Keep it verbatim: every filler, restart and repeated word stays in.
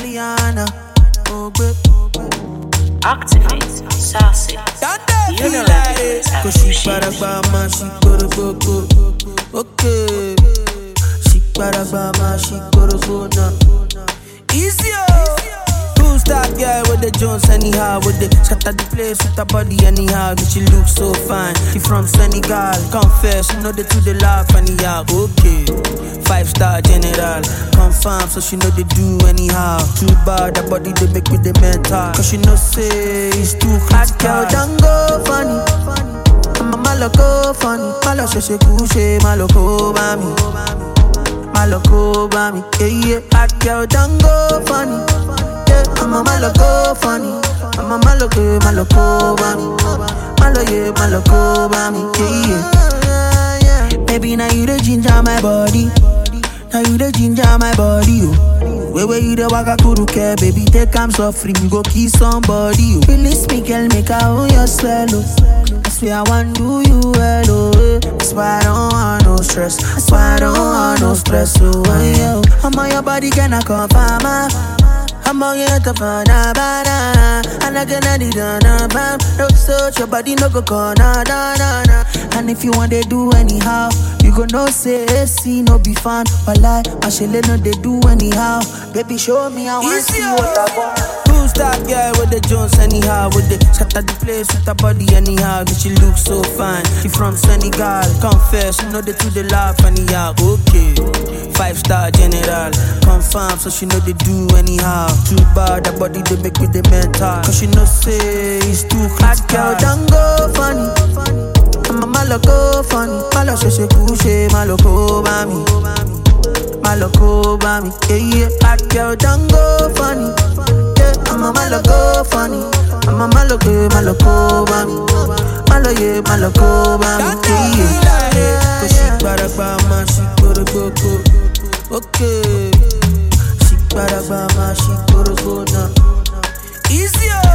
Rihanna. Oh, babe. Activate, sassy. You know that it is Cause she para bama, she go to go go. Okay. She para bama, she go to go now. Easy. Two star girl with the Jones anyhow. With the scatter the place with her body anyhow. But she look so fine. She from Senegal. Confess, you know they to the laugh anyhow. Okay. Five star general. Confirm, so she know they do anyhow. Too bad, the body they make with the mental. Cause she know say it's too hot. Girl, don't go funny. I'm a maloko funny. Malo she she couche, maloko mami. Maloko mami. Yeah, yeah. Hot girl, don't go funny. I'm a maloko funny. I'm a maloko, maloko mami. Malo yeah, maloko mami. Yeah, yeah. Baby, now you the ginger my body. Now you the ginger my body, oh. Way way you the waka kuru care, baby. Take am so free, you go kiss somebody, oh. Release me, girl, make her own your swallow. That's why I want do you well, oh. That's why I don't want no stress. That's why I don't want no stress, oh. Yeah. I'm on your body, can I confirm, ah? I'm on your top of the banana. And I can do the bam. Don't search your body, no go corner, na na na. And if you want to do anyhow, you go no say, see, no be fun. But like, I shall let no they do anyhow. Baby, show me I want to see what I want. Two star girl with the Jones anyhow. With the scatter the place with her body anyhow. But she look so fine. She from Senegal. Confess, you know they to the laugh anyhow. Okay. Five star general. Confirm, so she know they do anyhow. Too bad, the body they make with the mental. Cause she know say it's too hot. Girl, don't go funny. I'm a maloko funny. Malo she she couche, maloko mami. Maloko mami. Yeah, yeah. Hot girl, don't go funny. Yeah, I'm a maloko funny. I'm a maloko, maloko mami. Malo yeah, maloko mami. Yeah, yeah. Cause she para bama, she go to go go. Okay. She para bama, she go to go now. Easier.